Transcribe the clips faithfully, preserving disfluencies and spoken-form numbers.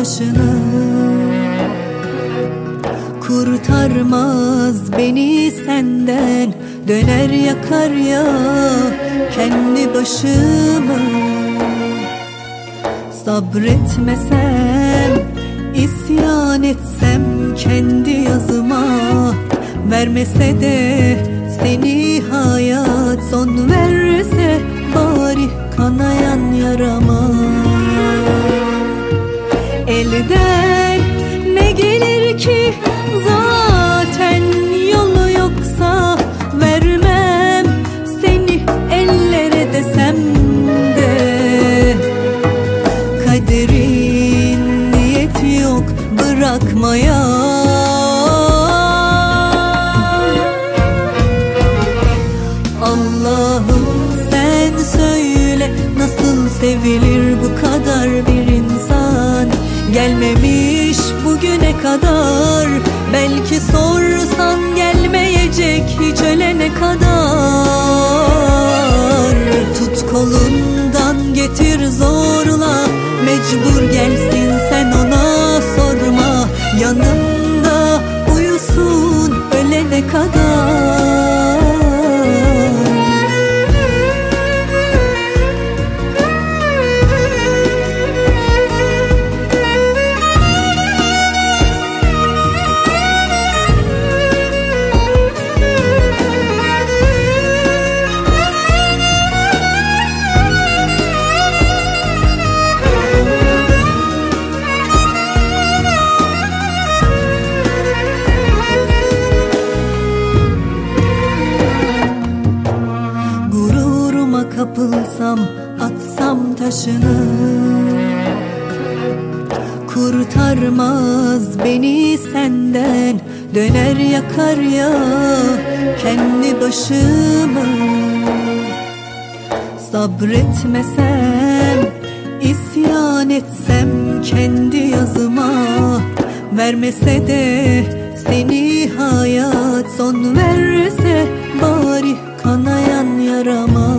taşını. Kurtarmaz beni senden, döner yakar ya kendi başımı. Sabretmesem, isyan etsem kendi yazıma, vermese de seni hayat son verse bari kanayan yarama. Elden ne gelir ki zaten yolu yoksa, vermem seni ellere desem de. Kaderin niyeti yok bırakmaya. Allah'ım sen söyle, nasıl sevilir bu kadar bir insan? Gelmemiş bugüne kadar, belki sorsan gelmeyecek hiç ölene kadar. Tut kolundan getir zorla, mecbur gelsin sen ona sorma. Yanında uyusun ölene kadar. Kapılsam, atsam taşını. Kurtarmaz beni senden, döner yakar ya kendi başımı. Sabretmesem, isyan etsem kendi yazıma, vermese de seni hayat son verse bari kanayan yarama.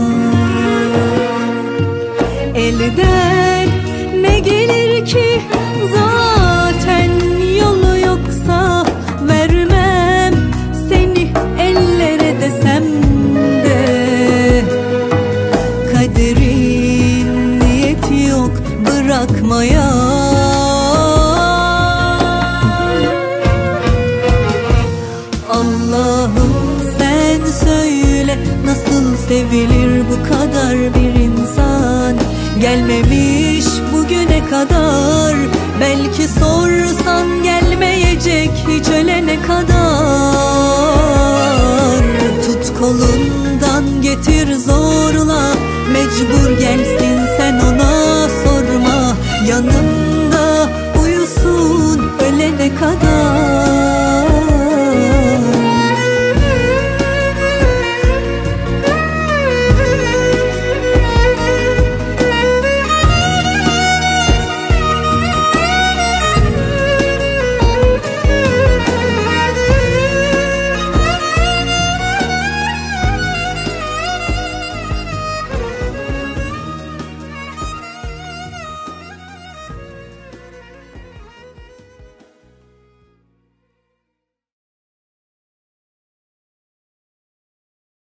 Elden ne gelir ki zaten yolu yoksa, vermem seni ellere desem de. Kaderin niyeti yok bırakmaya. Allah'ım sen söyle, nasıl sevilir bu kadar bir insan? Gelmemiş bugüne kadar, belki sorsan gelmeyecek hiç ölene kadar. Tut kolundan getir zorla, mecbur gelsin sen ona sorma. Yanında uyusun ölene kadar.